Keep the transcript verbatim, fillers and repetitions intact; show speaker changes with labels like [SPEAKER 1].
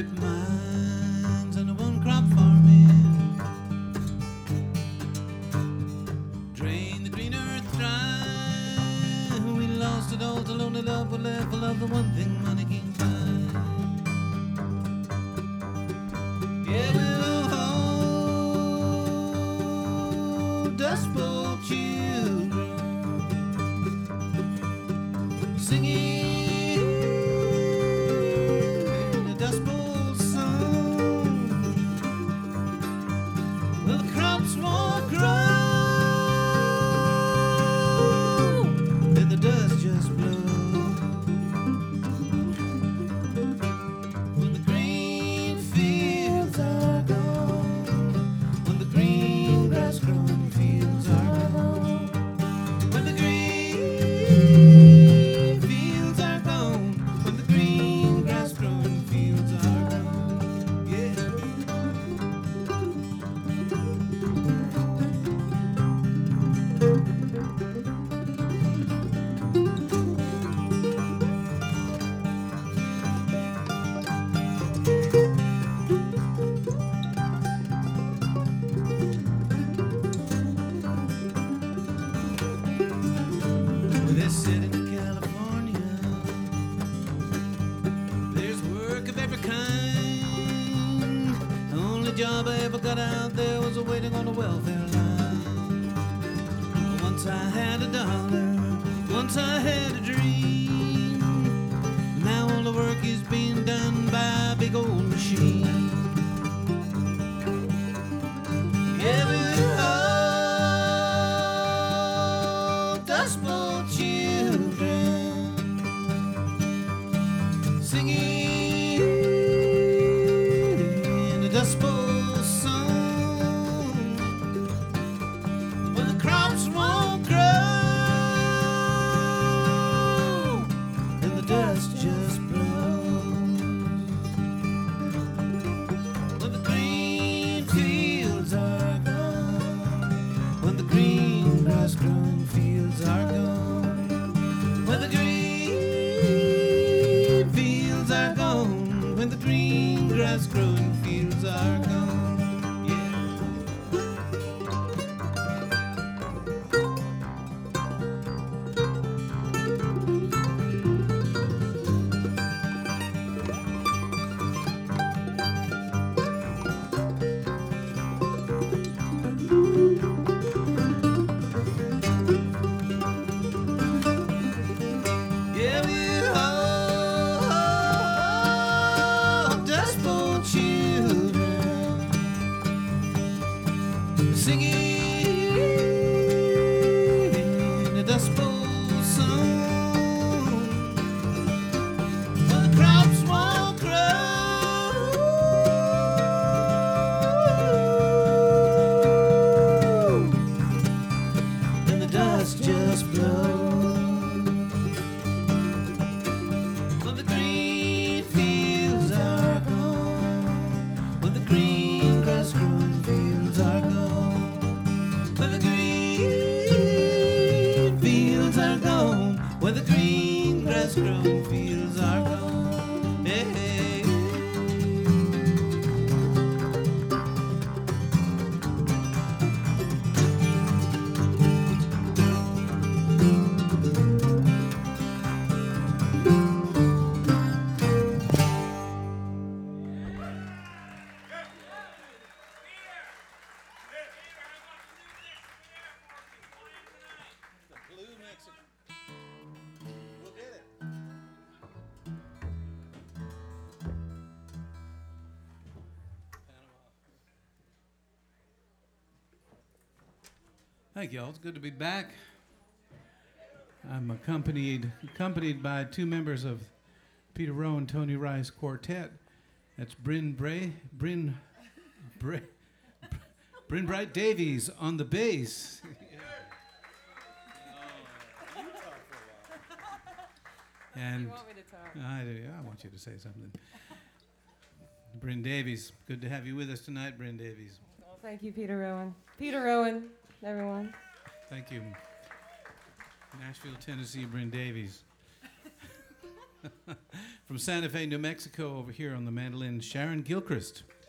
[SPEAKER 1] strip mines and a one-crop farming. Drain the green earth dry. We lost it all to lonely love. We left for love, the one thing money can buy. Yeah, we'll hold Dust Bowl children singing the Dust Bowl song. Well, the crops won't grow, and the dust just blows. When the green fields are gone, when the green grass growing fields are gone, when the green fields are gone, when the green grass growing fields are gone, yeah. They said in California there's work of every kind. The only job I ever got out there was a waiting on the welfare line. Once I had a dollar, once I had a dream. Now all the work is being done by a big old machine. Yeah, we're all Dust Bowl children singing the Dust Bowl song. Well, the crops won't grow, and the dust just blows. When the green fields are gone, when the green grass grown fields are gone, when the green fields are gone, when the green grass growing fields are gone, yeah. Yeah, we're all Dust Bowl children singing the Dust Bowl song. Well, the crops won't grow, and the dust just blows. When the green fields are gone, when the green grass growing fields are gone, when the green fields are gone, when the green grass growing fields are gone, hey, hey. Blue Mexican. We'll get it. Thank you all. It's good to be back. I'm accompanied accompanied by two members of Peter Rowe and Tony Rice Quartet. That's Bryn Bray, Bryn, Bray, Bryn Bright Davies on the bass. And
[SPEAKER 2] You want me to talk?
[SPEAKER 1] I do. I want you to say something. Bryn Davies, good to have you with us tonight, Bryn Davies.
[SPEAKER 2] Well, thank you, Peter Rowan. Peter Rowan, everyone.
[SPEAKER 1] Thank you. Nashville, Tennessee, Bryn Davies. From Santa Fe, New Mexico, over here on the mandolin, Sharon Gilchrist.